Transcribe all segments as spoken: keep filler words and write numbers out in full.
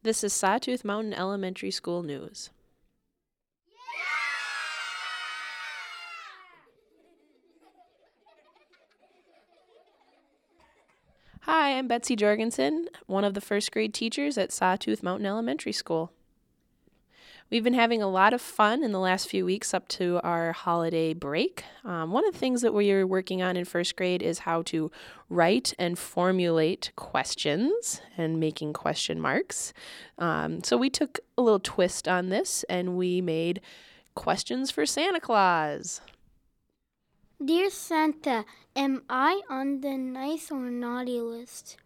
This is Sawtooth Mountain Elementary School News. Hi, I'm Betsy Jorgensen, one of the first grade teachers at Sawtooth Mountain Elementary School. We've been having a lot of fun in the last few weeks up to our holiday break. Um, one of the things that we're working on in first grade is how to write and formulate questions and making question marks. Um, so we took a little twist on this and we made questions for Santa Claus. Dear Santa, am I on the nice or naughty list?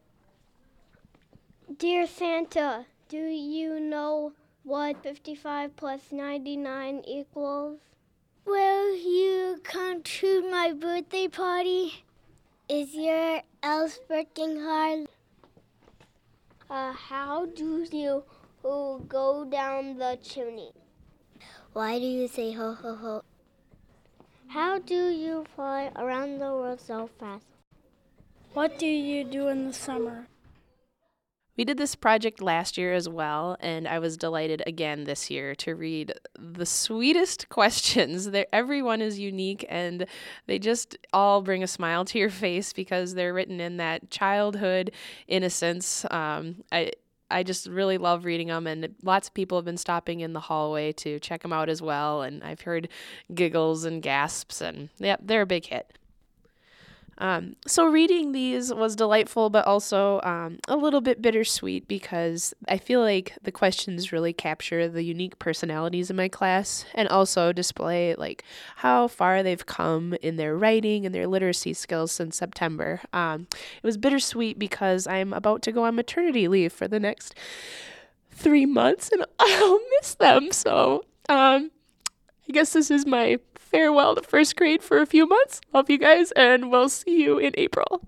Dear Santa, do you know what fifty-five plus ninety-nine equals? Will you come to my birthday party? Is your elf working hard? Uh, how do you uh, go down the chimney? Why do you say ho ho ho? How do you fly around the world so fast? What do you do in the summer? We did this project last year as well, and I was delighted again this year to read the sweetest questions. They're, everyone is unique, and they just all bring a smile to your face because they're written in that childhood innocence. Um, I I just really love reading them, and lots of people have been stopping in the hallway to check them out as well, and I've heard giggles and gasps, and yeah, they're a big hit. Um, so reading these was delightful, but also um, a little bit bittersweet because I feel like the questions really capture the unique personalities in my class and also display like how far they've come in their writing and their literacy skills since September. Um, it was bittersweet because I'm about to go on maternity leave for the next three months and I'll miss them. So um, I guess this is my farewell to first grade for a few months. Love you guys, and we'll see you in April.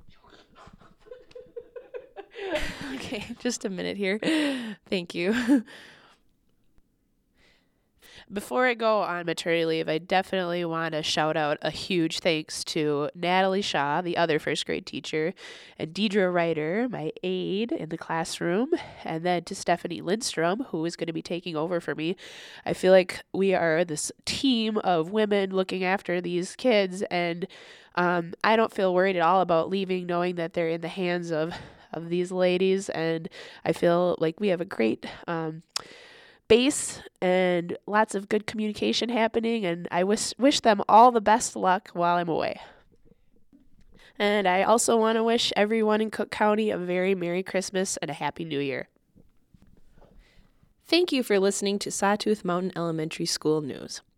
Okay, just a minute here. Thank you. Before I go on maternity leave, I definitely want to shout out a huge thanks to Natalie Shaw, the other first grade teacher, and Deidre Ryder, my aide in the classroom, and then to Stephanie Lindstrom, who is going to be taking over for me. I feel like we are this team of women looking after these kids, and um, I don't feel worried at all about leaving knowing that they're in the hands of, of these ladies, and I feel like we have a great um, base and lots of good communication happening, and I wish wish them all the best luck while I'm away. And I also want to wish everyone in Cook County a very Merry Christmas and a Happy New Year. Thank you for listening to Sawtooth Mountain Elementary School News.